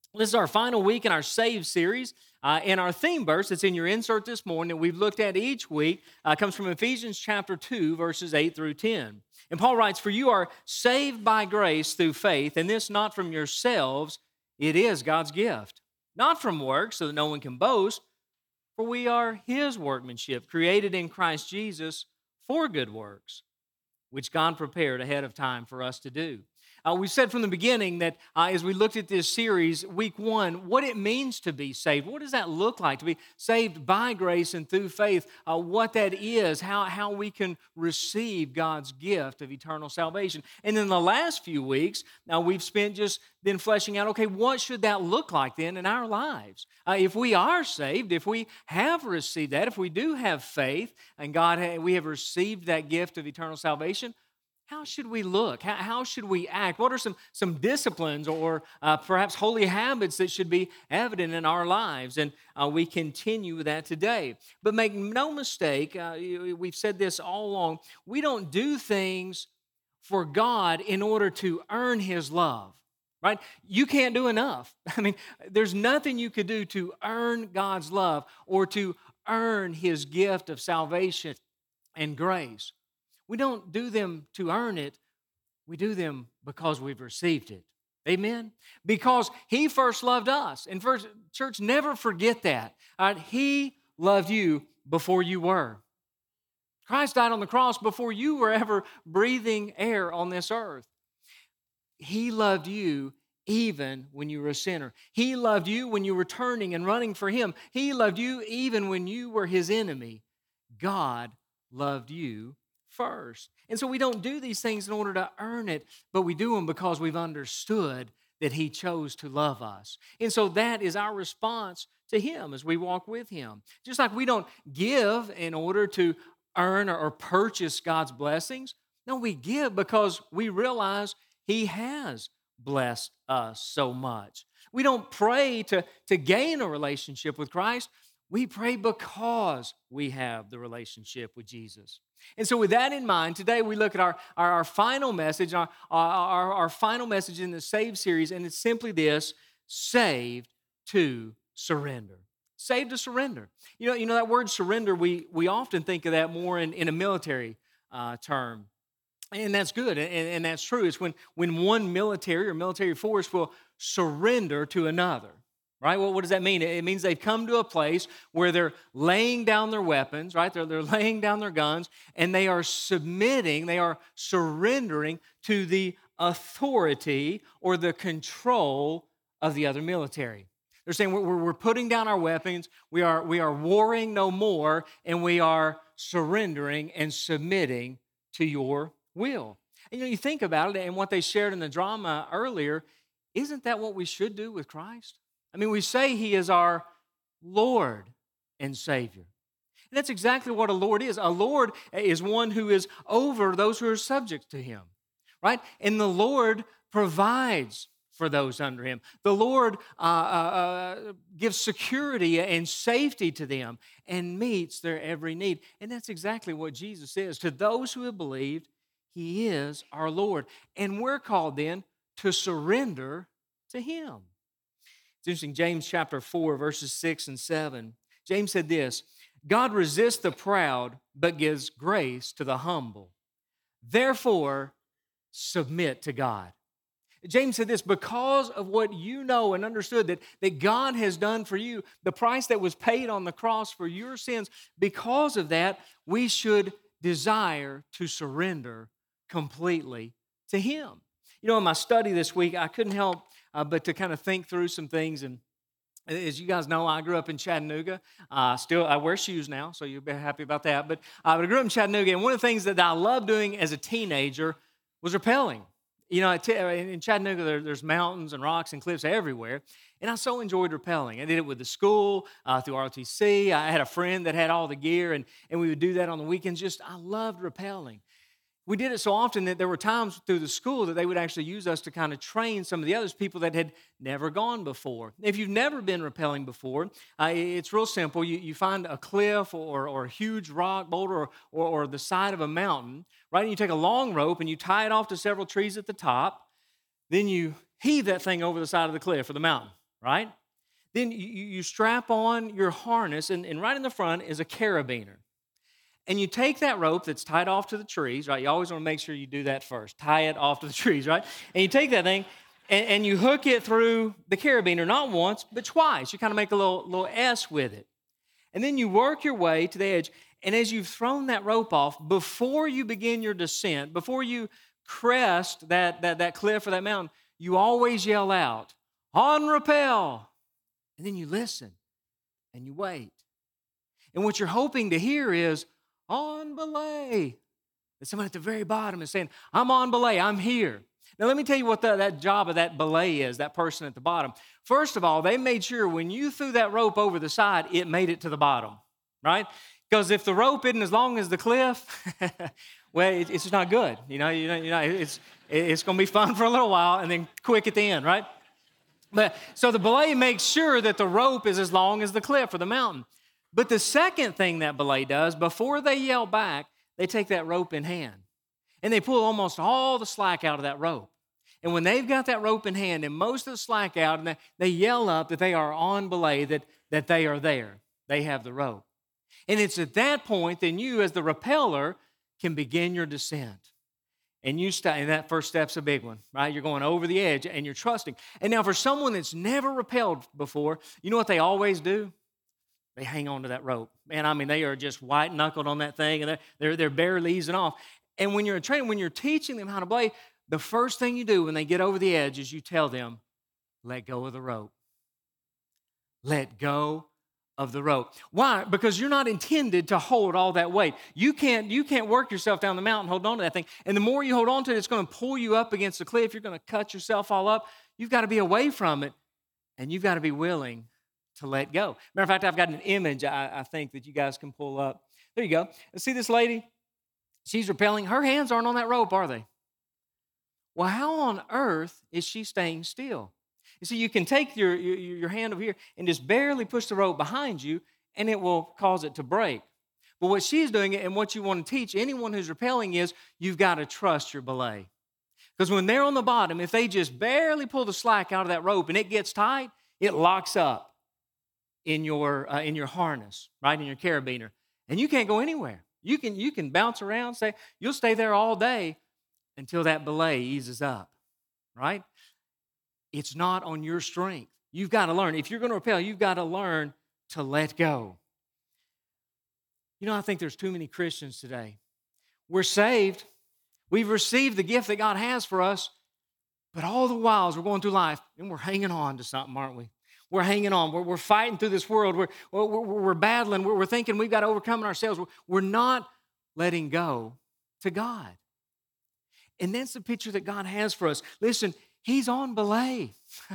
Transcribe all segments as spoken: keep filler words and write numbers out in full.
This is our final week in our Save series. Uh, and our theme verse that's in your insert this morning that we've looked at each week uh, comes from Ephesians chapter two, verses eight through ten. And Paul writes, "For you are saved by grace through faith, and this not from yourselves, it is God's gift. Not from works, so that no one can boast, for we are his workmanship, created in Christ Jesus for good works, which God prepared ahead of time for us to do." Uh, we said from the beginning that uh, as we looked at this series, week one, what it means to be saved. What does that look like to be saved by grace and through faith? Uh, what that is, how, how we can receive God's gift of eternal salvation. And then the last few weeks, now we've spent just then fleshing out, okay, what should that look like then in our lives? Uh, if we are saved, if we have received that, if we do have faith, and God, ha- we have received that gift of eternal salvation, how should we look? How, how should we act? What are some, some disciplines or uh, perhaps holy habits that should be evident in our lives? And uh, we continue with that today. But make no mistake, uh, we've said this all along, we don't do things for God in order to earn His love, right? You can't do enough. I mean, there's nothing you could do to earn God's love or to earn His gift of salvation and grace. We don't do them to earn it. We do them because we've received it. Amen? Because He first loved us. And first, church, never forget that. All right? He loved you before you were. Christ died on the cross before you were ever breathing air on this earth. He loved you even when you were a sinner. He loved you when you were turning and running for Him. He loved you even when you were His enemy. God loved you first. And so we don't do these things in order to earn it, but we do them because we've understood that He chose to love us. And so that is our response to Him as we walk with Him. Just like we don't give in order to earn or purchase God's blessings. No, we give because we realize He has blessed us so much. We don't pray to, to gain a relationship with Christ. We pray because we have the relationship with Jesus. And so with that in mind, today we look at our, our, our final message, our, our, our final message in the Save series, and it's simply this: saved to surrender. Saved to surrender. You know, you know that word surrender, we, we often think of that more in, in a military uh, term. And that's good, and, and that's true. It's when, when one military or military force will surrender to another. Right? Well, what does that mean? It means they've come to a place where they're laying down their weapons, right? They're, they're laying down their guns, and they are submitting, they are surrendering to the authority or the control of the other military. They're saying we're, we're putting down our weapons, we are, we are warring no more, and we are surrendering and submitting to your will. And you know, you think about it, and what they shared in the drama earlier, isn't that what we should do with Christ? I mean, we say He is our Lord and Savior. And that's exactly what a Lord is. A Lord is one who is over those who are subject to Him, right? And the Lord provides for those under Him. The Lord uh, uh, gives security and safety to them and meets their every need. And that's exactly what Jesus is. To those who have believed, He is our Lord. And we're called then to surrender to Him. It's interesting, James chapter four, verses six and seven. James said this: God resists the proud, but gives grace to the humble. Therefore, submit to God. James said this: because of what you know and understood that, that God has done for you, the price that was paid on the cross for your sins, because of that, we should desire to surrender completely to Him. You know, in my study this week, I couldn't help uh, but to kind of think through some things. And as you guys know, I grew up in Chattanooga. Uh, still, I wear shoes now, so you'll be happy about that. But, uh, but I grew up in Chattanooga, and one of the things that I loved doing as a teenager was rappelling. You know, in Chattanooga, there, there's mountains and rocks and cliffs everywhere, and I so enjoyed rappelling. I did it with the school, uh, through R O T C. I had a friend that had all the gear, and, and we would do that on the weekends. Just, I loved rappelling. We did it so often that there were times through the school that they would actually use us to kind of train some of the others, people that had never gone before. If you've never been rappelling before, uh, it's real simple. You, you find a cliff or, or a huge rock boulder or, or, or the side of a mountain, right? And you take a long rope and you tie it off to several trees at the top. Then you heave that thing over the side of the cliff or the mountain. right? Then you, you you strap on your harness, and, and right in the front is a carabiner. And you take that rope that's tied off to the trees, right? You always want to make sure you do that first. Tie it off to the trees, right? And you take that thing and, and you hook it through the carabiner, not once, but twice. You kind of make a little, little S with it. And then you work your way to the edge. And as you've thrown that rope off, before you begin your descent, before you crest that, that, that cliff or that mountain, you always yell out, "On rappel!" And then you listen and you wait. And what you're hoping to hear is, "On belay." That someone at the very bottom is saying, "I'm on belay, I'm here." Now, let me tell you what the, that job of that belay is, that person at the bottom. First of all, they made sure when you threw that rope over the side, it made it to the bottom, right? Because if the rope isn't as long as the cliff, well, it, it's just not good. You know, you know, you know it's, it's going to be fun for a little while and then quick at the end, right? But so the belay makes sure that the rope is as long as the cliff or the mountain. But the second thing that belay does, before they yell back, they take that rope in hand. And they pull almost all the slack out of that rope. And when they've got that rope in hand and most of the slack out, and they, they yell up that they are on belay, that, that they are there. They have the rope. And it's at that point that you, as the rappeller, can begin your descent. And you start, and that first step's a big one, right? You're going over the edge and you're trusting. And now for someone that's never rappelled before, you know what they always do? They hang on to that rope. Man, I mean, they are just white-knuckled on that thing, and they're, they're, they're barely easing off. And when you're a trainer, when you're teaching them how to belay, the first thing you do when they get over the edge is you tell them, "Let go of the rope. Let go of the rope." Why? Because you're not intended to hold all that weight. You can't, you can't work yourself down the mountain holding on to that thing. And the more you hold on to it, it's going to pull you up against the cliff. You're going to cut yourself all up. You've got to be away from it, and you've got to be willing to let go. Matter of fact, I've got an image I, I think that you guys can pull up. There you go. See this lady? She's rappelling. Her hands aren't on that rope, are they? Well, how on earth is she staying still? You see, you can take your, your, your hand over here and just barely push the rope behind you, and it will cause it to break. But what she's doing, and what you want to teach anyone who's rappelling, is you've got to trust your belay. Because when they're on the bottom, if they just barely pull the slack out of that rope and it gets tight, it locks up in your, uh, in your harness, right, in your carabiner, and you can't go anywhere. You can, you can bounce around, say, you'll stay there all day until that belay eases up, right? It's not on your strength. You've got to learn. If you're going to rappel, you've got to learn to let go. You know, I think there's too many Christians today. We're saved. We've received the gift that God has for us, but all the while as we're going through life, and we're hanging on to something, aren't we? We're hanging on. We're, we're fighting through this world. We're, we're, we're battling. We're, we're thinking we've got to overcome it ourselves. We're, we're not letting go to God. And that's the picture that God has for us. Listen, He's on belay.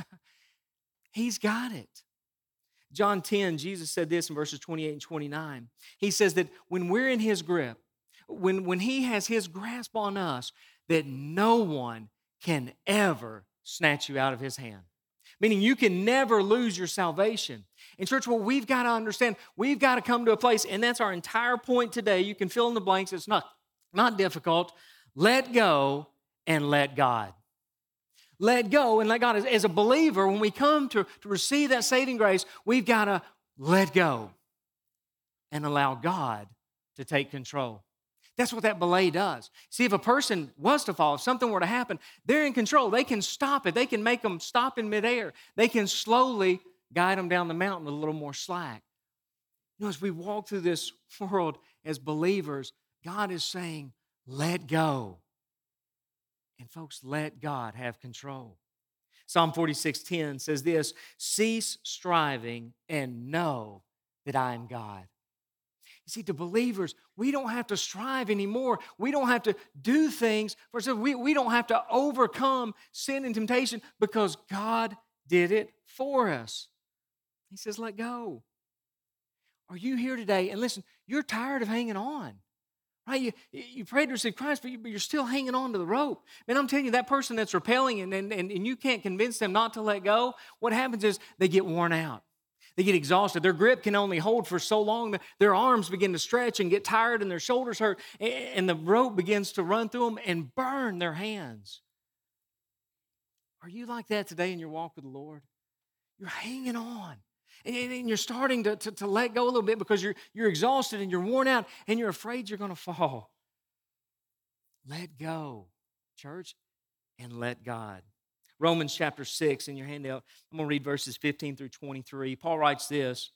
He's got it. John ten, Jesus said this in verses twenty-eight and twenty-nine. He says that when we're in His grip, when, when He has His grasp on us, that no one can ever snatch you out of His hand. Meaning you can never lose your salvation. In church, what we've got to understand, we've got to come to a place, and that's our entire point today. You can fill in the blanks. It's not, not difficult. Let go and let God. Let go and let God. As, as a believer, when we come to, to receive that saving grace, we've got to let go and allow God to take control. That's what that belay does. See, if a person was to fall, if something were to happen, they're in control. They can stop it. They can make them stop in midair. They can slowly guide them down the mountain with a little more slack. You know, as we walk through this world as believers, God is saying, let go. And folks, let God have control. Psalm forty-six ten says this, cease striving and know that I am God. You see, to believers, we don't have to strive anymore. We don't have to do things. For example, we, we don't have to overcome sin and temptation because God did it for us. He says, let go. Are you here today? And listen, you're tired of hanging on. Right? You, you prayed to receive Christ, but, you, but you're still hanging on to the rope. Man, I'm telling you, that person that's rappelling and, and, and you can't convince them not to let go, what happens is they get worn out. They get exhausted. Their grip can only hold for so long. Their arms begin to stretch and get tired and their shoulders hurt. And the rope begins to run through them and burn their hands. Are you like that today in your walk with the Lord? You're hanging on. And, and you're starting to, to, to let go a little bit because you're, you're exhausted and you're worn out and you're afraid you're going to fall. Let go, church, and let God. Romans chapter six in your handout. I'm going to read verses fifteen through twenty-three. Paul writes this.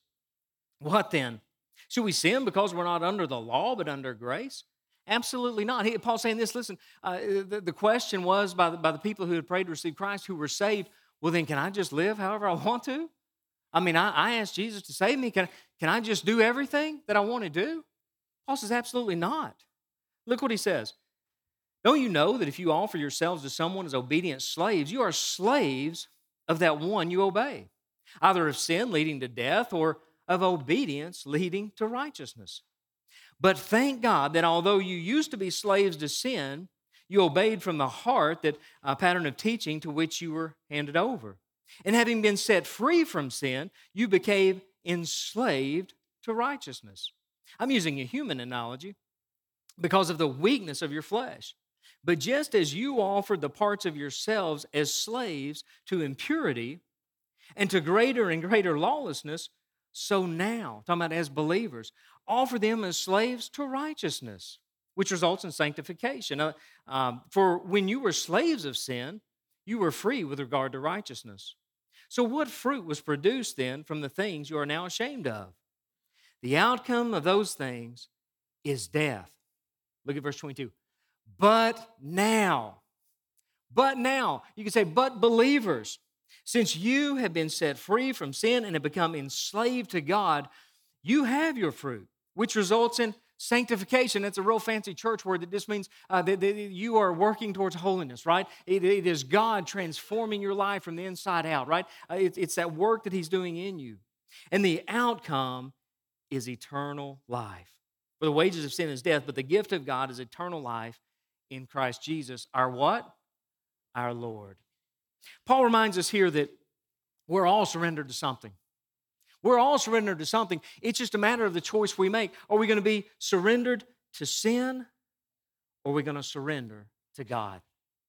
What then? Should we sin because we're not under the law but under grace? Absolutely not. He, Paul's saying this, listen, uh, the, the question was by the, by the people who had prayed to receive Christ who were saved, well then can I just live however I want to? I mean, I, I asked Jesus to save me. Can, can I just do everything that I want to do? Paul says absolutely not. Look what he says. Don't you know that if you offer yourselves to someone as obedient slaves, you are slaves of that one you obey, either of sin leading to death or of obedience leading to righteousness. But thank God that although you used to be slaves to sin, you obeyed from the heart that uh, pattern of teaching to which you were handed over. And having been set free from sin, you became enslaved to righteousness. I'm using a human analogy because of the weakness of your flesh. But just as you offered the parts of yourselves as slaves to impurity and to greater and greater lawlessness, so now, talking about as believers, offer them as slaves to righteousness, which results in sanctification. Uh, um, for when you were slaves of sin, you were free with regard to righteousness. So what fruit was produced then from the things you are now ashamed of? The outcome of those things is death. Look at verse twenty-two. But now, but now, you can say, but believers, since you have been set free from sin and have become enslaved to God, you have your fruit, which results in sanctification. That's a real fancy church word that just means uh, that, that you are working towards holiness, right? It, it is God transforming your life from the inside out, right? Uh, it, it's that work that He's doing in you. And the outcome is eternal life. For the wages of sin is death, but the gift of God is eternal life in Christ Jesus, our what? Our Lord. Paul reminds us here that we're all surrendered to something. We're all surrendered to something. It's just a matter of the choice we make. Are we going to be surrendered to sin, or are we going to surrender to God?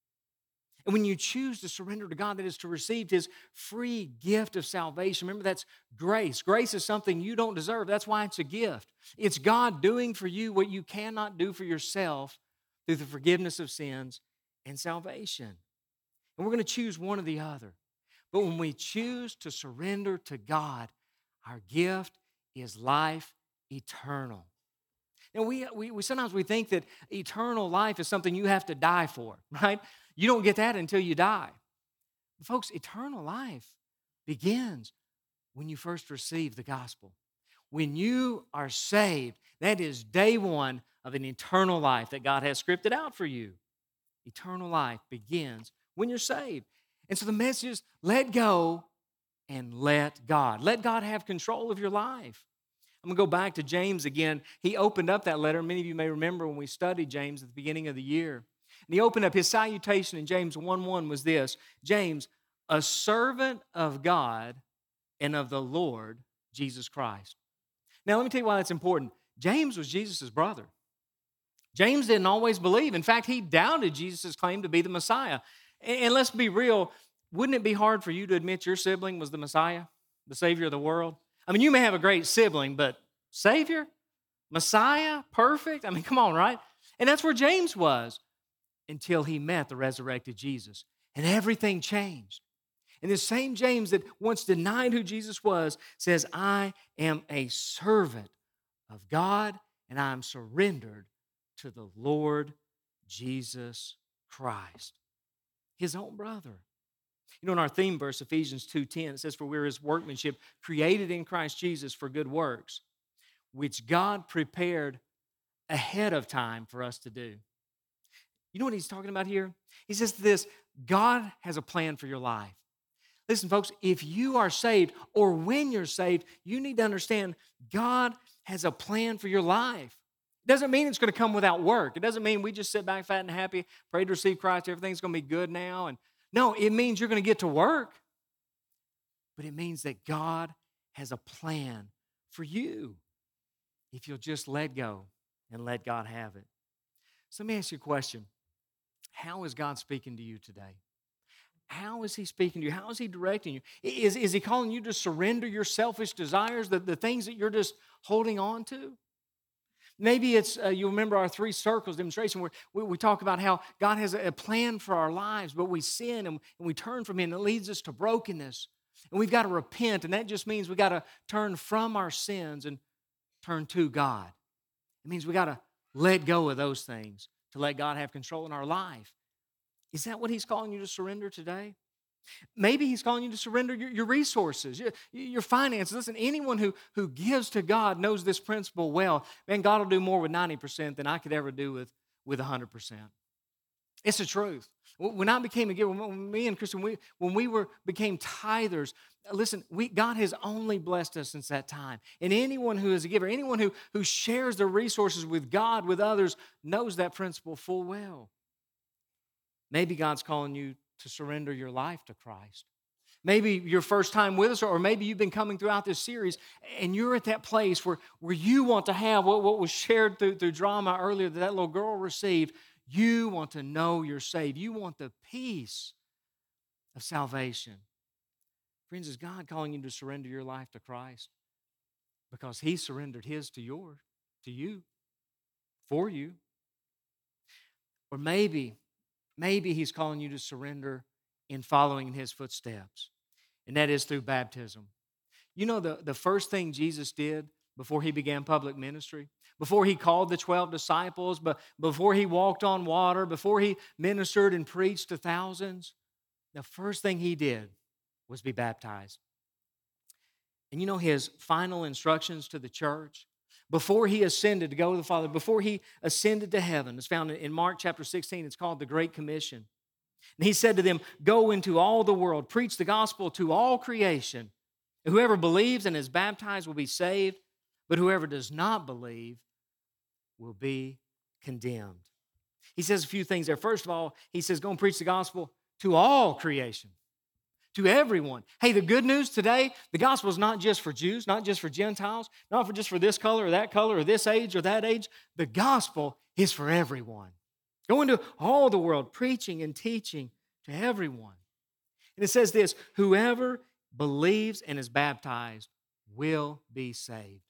And when you choose to surrender to God, that is to receive His free gift of salvation. Remember, that's grace. Grace is something you don't deserve. That's why it's a gift. It's God doing for you what you cannot do for yourself through the forgiveness of sins and salvation. And we're going to choose one or the other. But when we choose to surrender to God, our gift is life eternal. Now, we, we, we sometimes we think that eternal life is something you have to die for, right? You don't get that until you die. But folks, eternal life begins when you first receive the gospel. When you are saved, that is day one of an eternal life that God has scripted out for you. Eternal life begins when you're saved. And so the message is let go and let God. Let God have control of your life. I'm going to go back to James again. He opened up that letter. Many of you may remember when we studied James at the beginning of the year. And he opened up his salutation in James one one was this: James, a servant of God and of the Lord Jesus Christ. Now, let me tell you why that's important. James was Jesus' brother. James didn't always believe. In fact, he doubted Jesus' claim to be the Messiah. And let's be real, wouldn't it be hard for you to admit your sibling was the Messiah, the Savior of the world? I mean, you may have a great sibling, but Savior? Messiah? Perfect? I mean, come on, right? And that's where James was until he met the resurrected Jesus. And everything changed. And this same James that once denied who Jesus was says, I am a servant of God and I am surrendered to the Lord Jesus Christ, His own brother. You know, in our theme verse, Ephesians two ten, it says, for we're His workmanship, created in Christ Jesus for good works, which God prepared ahead of time for us to do. You know what he's talking about here? He says this: God has a plan for your life. Listen, folks, if you are saved or when you're saved, you need to understand God has a plan for your life. It doesn't mean it's going to come without work. It doesn't mean we just sit back fat and happy, pray to receive Christ, everything's going to be good now. And no, it means you're going to get to work. But it means that God has a plan for you if you'll just let go and let God have it. So let me ask you a question. How is God speaking to you today? How is he speaking to you? How is he directing you? Is, is he calling you to surrender your selfish desires, the, the things that you're just holding on to? Maybe it's, uh, you remember our three circles demonstration where we, we talk about how God has a, a plan for our lives, but we sin and, and we turn from Him, and it leads us to brokenness. And we've got to repent, and that just means we've got to turn from our sins and turn to God. It means we got to let go of those things to let God have control in our life. Is that what He's calling you to surrender today? Maybe He's calling you to surrender your, your resources, your, your finances. Listen, anyone who, who gives to God knows this principle well. Man, God will do more with ninety percent than I could ever do with, with one hundred percent. It's the truth. When I became a giver, when me and Kristen, we, when we were became tithers, listen, we, God has only blessed us since that time. And anyone who is a giver, anyone who, who shares their resources with God, with others, knows that principle full well. Maybe God's calling you to surrender your life to Christ. Maybe your first time with us, or maybe you've been coming throughout this series, and you're at that place where, where you want to have what, what was shared through, through drama earlier that that little girl received. You want to know you're saved. You want the peace of salvation. Friends, is God calling you to surrender your life to Christ? Because He surrendered His to yours, to you, for you. Or maybe Maybe He's calling you to surrender in following in His footsteps, and that is through baptism. You know, the, the first thing Jesus did before He began public ministry, before He called the twelve disciples, but before He walked on water, before He ministered and preached to thousands, the first thing He did was be baptized. And you know His final instructions to the church? Before He ascended to go to the Father, before He ascended to heaven, it's found in Mark chapter sixteen, it's called the Great Commission. And He said to them, go into all the world, preach the gospel to all creation. Whoever believes and is baptized will be saved, but whoever does not believe will be condemned. He says a few things there. First of all, He says, go and preach the gospel to all creation. To everyone. Hey, the good news today, the gospel is not just for Jews, not just for Gentiles, not for just for this color or that color or this age or that age. The gospel is for everyone. Go into all the world, preaching and teaching to everyone. And it says this, whoever believes and is baptized will be saved.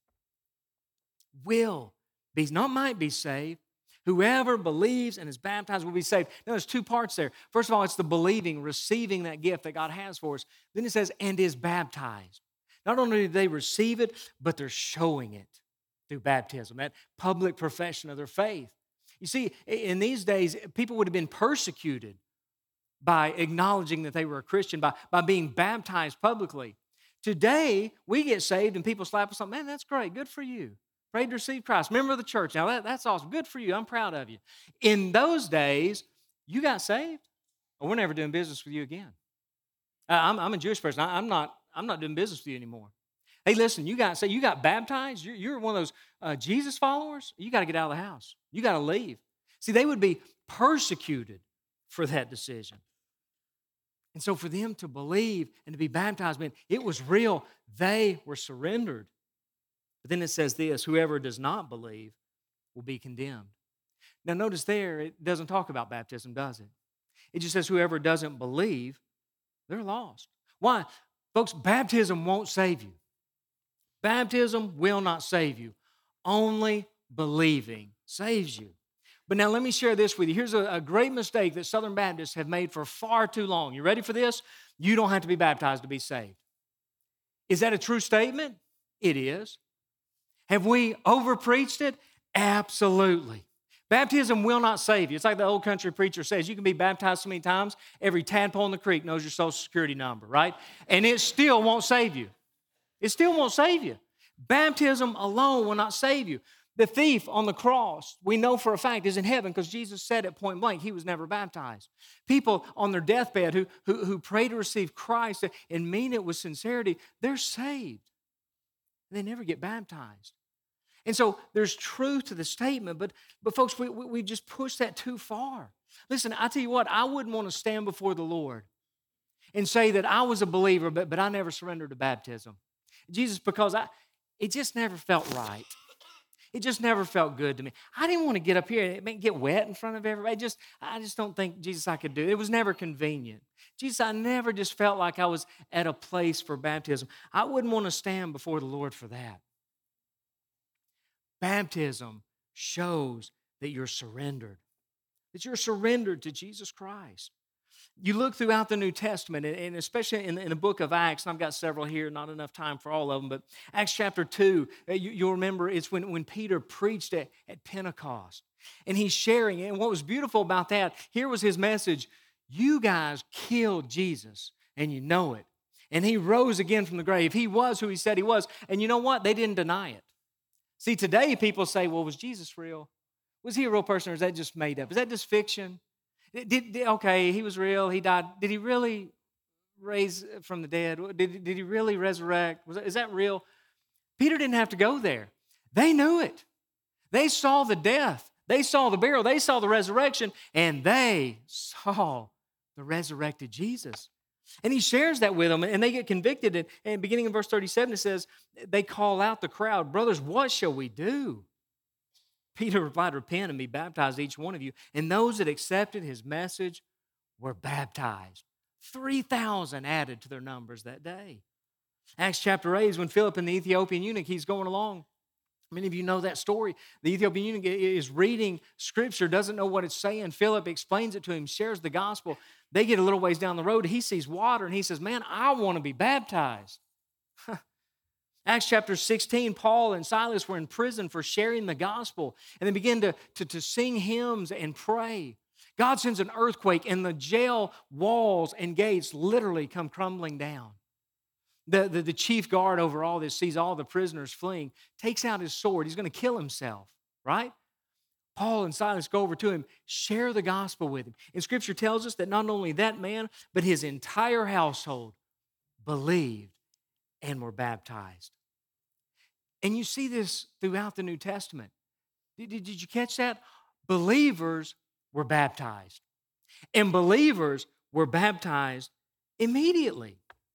Will be, not might be saved. Whoever believes and is baptized will be saved. Now, there's two parts there. First of all, it's the believing, receiving that gift that God has for us. Then it says, and is baptized. Not only do they receive it, but they're showing it through baptism, that public profession of their faith. You see, in these days, people would have been persecuted by acknowledging that they were a Christian, by, by being baptized publicly. Today, we get saved and people slap us on, man, that's great, good for you. Pray to receive Christ. Member of the church. Now, that, that's awesome. Good for you. I'm proud of you. In those days, you got saved, or we're never doing business with you again. Uh, I'm, I'm a Jewish person. I, I'm not, I'm not doing business with you anymore. Hey, listen, you got saved. You got baptized. You're, you're one of those uh, Jesus followers. You got to get out of the house. You got to leave. See, they would be persecuted for that decision. And so for them to believe and to be baptized, man, it was real. They were surrendered. But then it says this, whoever does not believe will be condemned. Now notice there, it doesn't talk about baptism, does it? It just says whoever doesn't believe, they're lost. Why? Folks, baptism won't save you. Baptism will not save you. Only believing saves you. But now let me share this with you. Here's a, a great mistake that Southern Baptists have made for far too long. You ready for this? You don't have to be baptized to be saved. Is that a true statement? It is. Have we overpreached it? Absolutely. Baptism will not save you. It's like the old country preacher says, you can be baptized so many times, every tadpole in the creek knows your social security number, right? And it still won't save you. It still won't save you. Baptism alone will not save you. The thief on the cross, we know for a fact, is in heaven because Jesus said it point blank, he was never baptized. People on their deathbed who, who, who pray to receive Christ and mean it with sincerity, they're saved. They never get baptized. And so there's truth to the statement, but, but folks, we, we, we just push that too far. Listen, I tell you what, I wouldn't want to stand before the Lord and say that I was a believer, but, but I never surrendered to baptism. Jesus, because I, it just never felt right. It just never felt good to me. I didn't want to get up here and get wet in front of everybody. Just, I just don't think, Jesus, I could do it. It was never convenient. Jesus, I never just felt like I was at a place for baptism. I wouldn't want to stand before the Lord for that. Baptism shows that you're surrendered, that you're surrendered to Jesus Christ. You look throughout the New Testament, and especially in, in the book of Acts, and I've got several here, not enough time for all of them, but Acts chapter two, you, you'll remember it's when, when Peter preached at, at Pentecost, and he's sharing, and what was beautiful about that, here was his message: you guys killed Jesus, and you know it, and he rose again from the grave. He was who he said he was, and you know what? They didn't deny it. See, today people say, well, was Jesus real? Was he a real person, or is that just made up? Is that just fiction? Did, did, okay, he was real. He died. Did he really raise from the dead? Did, did he really resurrect? Was that, is that real? Peter didn't have to go there. They knew it. They saw the death. They saw the burial. They saw the resurrection, and they saw the resurrected Jesus. And he shares that with them, and they get convicted. And, and beginning in verse thirty-seven, it says, they call out the crowd, brothers, what shall we do? Peter replied, repent and be baptized, each one of you. And those that accepted his message were baptized. three thousand added to their numbers that day. Acts chapter eight is when Philip and the Ethiopian eunuch, he's going along. Many of you know that story. The Ethiopian eunuch is reading Scripture, doesn't know what it's saying. Philip explains it to him, shares the gospel. They get a little ways down the road. He sees water, and he says, man, I want to be baptized. Acts chapter sixteen, Paul and Silas were in prison for sharing the gospel, and they begin to, to, to sing hymns and pray. God sends an earthquake, and the jail walls and gates literally come crumbling down. The, the, the chief guard over all this sees all the prisoners fleeing, takes out his sword. He's going to kill himself, right? Paul and Silas go over to him, share the gospel with him. And Scripture tells us that not only that man, but his entire household believed and were baptized. And you see this throughout the New Testament. Did, did you catch that? Believers were baptized. And believers were baptized immediately.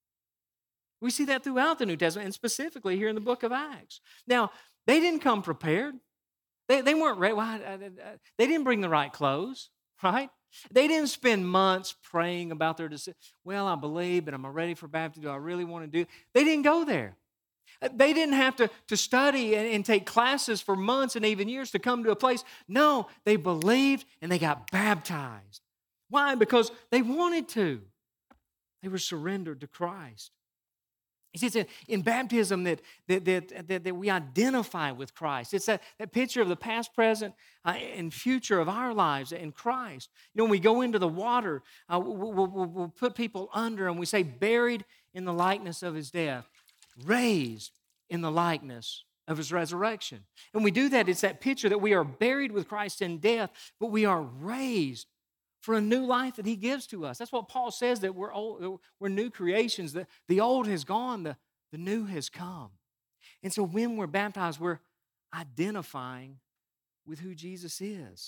We see that throughout the New Testament, and specifically here in the book of Acts. Now, they didn't come prepared. They, they weren't ready. Well, I, I, I, they didn't bring the right clothes, right? They didn't spend months praying about their decision. Well, I believe, but am I ready for baptism? Do I really want to do it? They didn't go there. They didn't have to, to study and, and take classes for months and even years to come to a place. No, they believed and they got baptized. Why? Because they wanted to. They were surrendered to Christ. You see, it's in baptism that, that, that, that, that we identify with Christ. It's that, that picture of the past, present, uh, and future of our lives in Christ. You know, when we go into the water, uh, we'll, we'll, we'll put people under and we say, buried in the likeness of his death, raised in the likeness of his resurrection. And we do that, it's that picture that we are buried with Christ in death, but we are raised for a new life that he gives to us. That's what Paul says, that we're old, we're new creations. The, the old has gone, the, the new has come. And so when we're baptized, we're identifying with who Jesus is.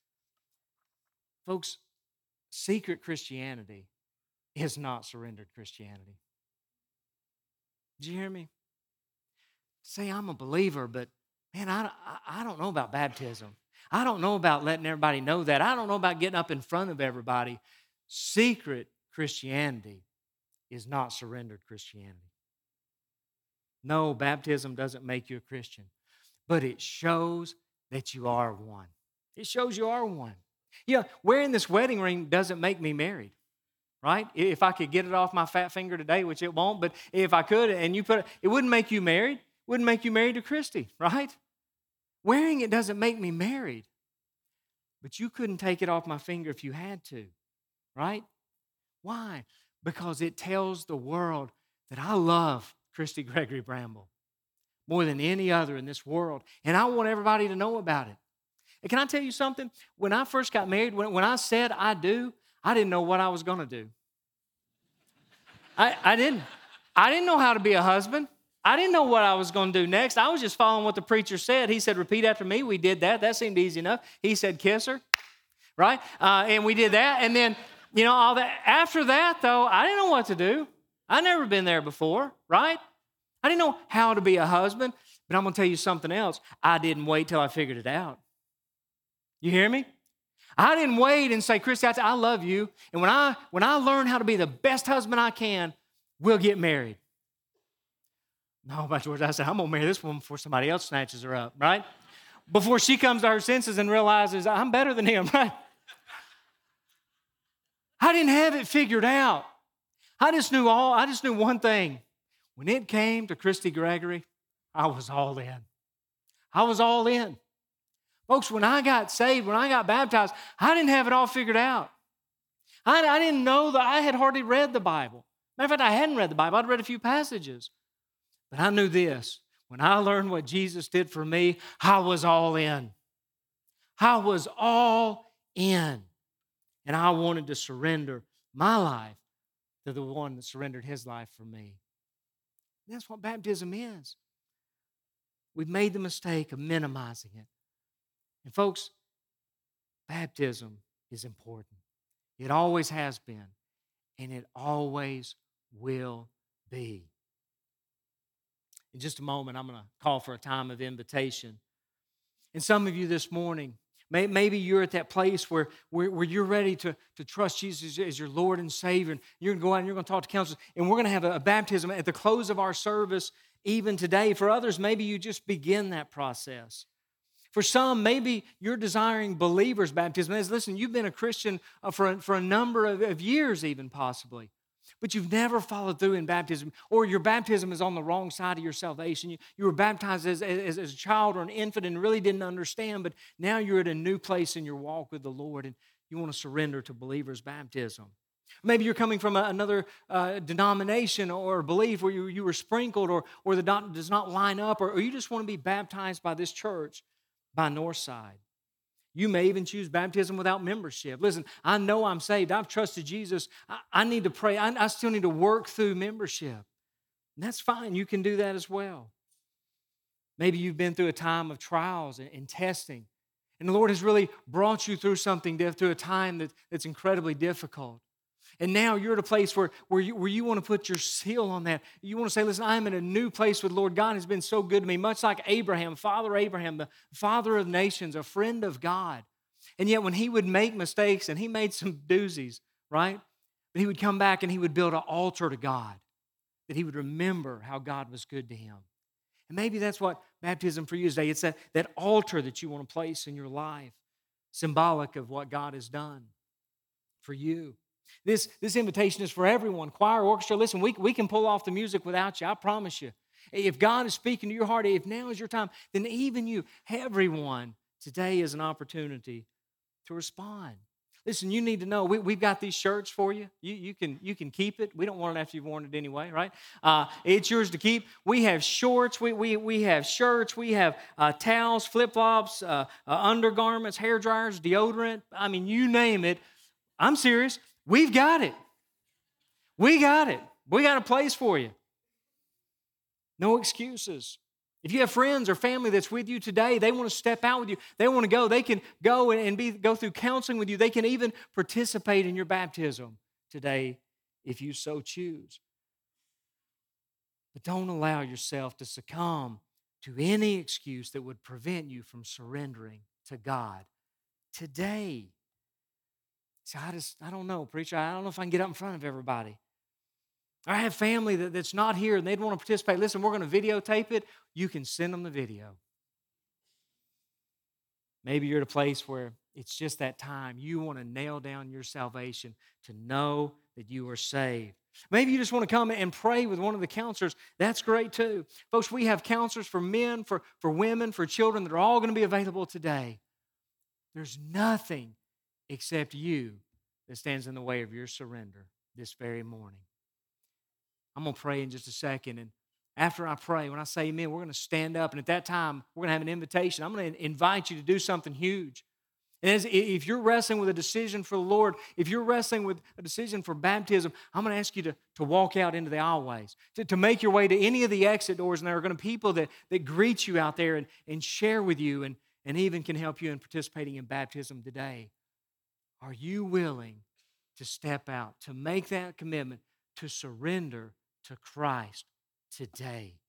Folks, secret Christianity is not surrendered Christianity. Did you hear me? Say, I'm a believer, but man, I, I, I don't know about baptism. I don't know about letting everybody know that. I don't know about getting up in front of everybody. Secret Christianity is not surrendered Christianity. No, baptism doesn't make you a Christian, but it shows that you are one. It shows you are one. You know, wearing this wedding ring doesn't make me married, right? If I could get it off my fat finger today, which it won't, but if I could, and you put it, it wouldn't make you married. It wouldn't make you married to Christy, right? Wearing it doesn't make me married, but you couldn't take it off my finger if you had to, right? Why? Because it tells the world that I love Christy Gregory Bramble more than any other in this world, and I want everybody to know about it. And can I tell you something? When I first got married, when, when I said I do, I didn't know what I was going to do. I, I didn't. I didn't know how to be a husband. I didn't know what I was going to do next. I was just following what the preacher said. He said, repeat after me. We did that. That seemed easy enough. He said, kiss her, right? Uh, and we did that. And then, you know, all that. After that, though, I didn't know what to do. I'd never been there before, right? I didn't know how to be a husband. But I'm going to tell you something else. I didn't wait till I figured it out. You hear me? I didn't wait and say, Christy, I, I love you. And when I, when I learn how to be the best husband I can, we'll get married. No, by George, I said, I'm going to marry this woman before somebody else snatches her up, right? Before she comes to her senses and realizes I'm better than him, right? I didn't have it figured out. I just knew all, I just knew one thing. When it came to Christy Gregory, I was all in. I was all in. Folks, when I got saved, when I got baptized, I didn't have it all figured out. I, I didn't know that I had hardly read the Bible. Matter of fact, I hadn't read the Bible. I'd read a few passages. But I knew this. When I learned what Jesus did for me, I was all in. I was all in. And I wanted to surrender my life to the one that surrendered his life for me. And that's what baptism is. We've made the mistake of minimizing it. And folks, baptism is important. It always has been, and it always will be. In just a moment, I'm going to call for a time of invitation. And some of you this morning, may, maybe you're at that place where, where, where you're ready to, to trust Jesus as your Lord and Savior. And you're going to go out and you're going to talk to counselors. And we're going to have a, a baptism at the close of our service even today. For others, maybe you just begin that process. For some, maybe you're desiring believers' baptism. As, listen, you've been a Christian for, for a number of, of years even possibly. But you've never followed through in baptism, or your baptism is on the wrong side of your salvation. You, you were baptized as, as, as a child or an infant and really didn't understand, but now you're at a new place in your walk with the Lord and you want to surrender to believers' baptism. Maybe you're coming from a, another uh, denomination or belief where you, you were sprinkled or, or the dot does not line up, or, or you just want to be baptized by this church, by Northside. You may even choose baptism without membership. Listen, I know I'm saved. I've trusted Jesus. I, I need to pray. I, I still need to work through membership. And that's fine. You can do that as well. Maybe you've been through a time of trials and, and testing, and the Lord has really brought you through something, through a time that, that's incredibly difficult. And now you're at a place where, where, you, where you want to put your seal on that. You want to say, listen, I'm in a new place with Lord. God has been so good to me, much like Abraham, Father Abraham, the father of nations, a friend of God. And yet when he would make mistakes, and he made some doozies, right? But he would come back and he would build an altar to God, that he would remember how God was good to him. And maybe that's what baptism for you is today. It's that, that altar that you want to place in your life, symbolic of what God has done for you. This, this invitation is for everyone, choir, orchestra. Listen, we, we can pull off the music without you, I promise you. If God is speaking to your heart, if now is your time, then even you, everyone, today is an opportunity to respond. Listen, you need to know, we, we've got these shirts for you. You, you, can, you can keep it. We don't want it after you've worn it anyway, right? Uh, it's yours to keep. We have shorts. We, we, we have shirts. We have uh, towels, flip-flops, uh, uh, undergarments, hair dryers, deodorant. I mean, you name it. I'm serious. We've got it. We got it. We got a place for you. No excuses. If you have friends or family that's with you today, they want to step out with you. They want to go. They can go and be, go through counseling with you. They can even participate in your baptism today if you so choose. But don't allow yourself to succumb to any excuse that would prevent you from surrendering to God today. So I just, I don't know, preacher. I don't know if I can get up in front of everybody. I have family that, that's not here and they'd want to participate. Listen, we're going to videotape it. You can send them the video. Maybe you're at a place where it's just that time. You want to nail down your salvation to know that you are saved. Maybe you just want to come and pray with one of the counselors. That's great too. Folks, we have counselors for men, for, for women, for children that are all going to be available today. There's nothing except you that stands in the way of your surrender this very morning. I'm going to pray in just a second, and after I pray, when I say amen, we're going to stand up, and at that time, we're going to have an invitation. I'm going to invite you to do something huge. And as, if you're wrestling with a decision for the Lord, if you're wrestling with a decision for baptism, I'm going to ask you to, to walk out into the aisleways, to, to make your way to any of the exit doors, and there are going to be people that, that greet you out there and, and share with you and, and even can help you in participating in baptism today. Are you willing to step out, to make that commitment, to surrender to Christ today?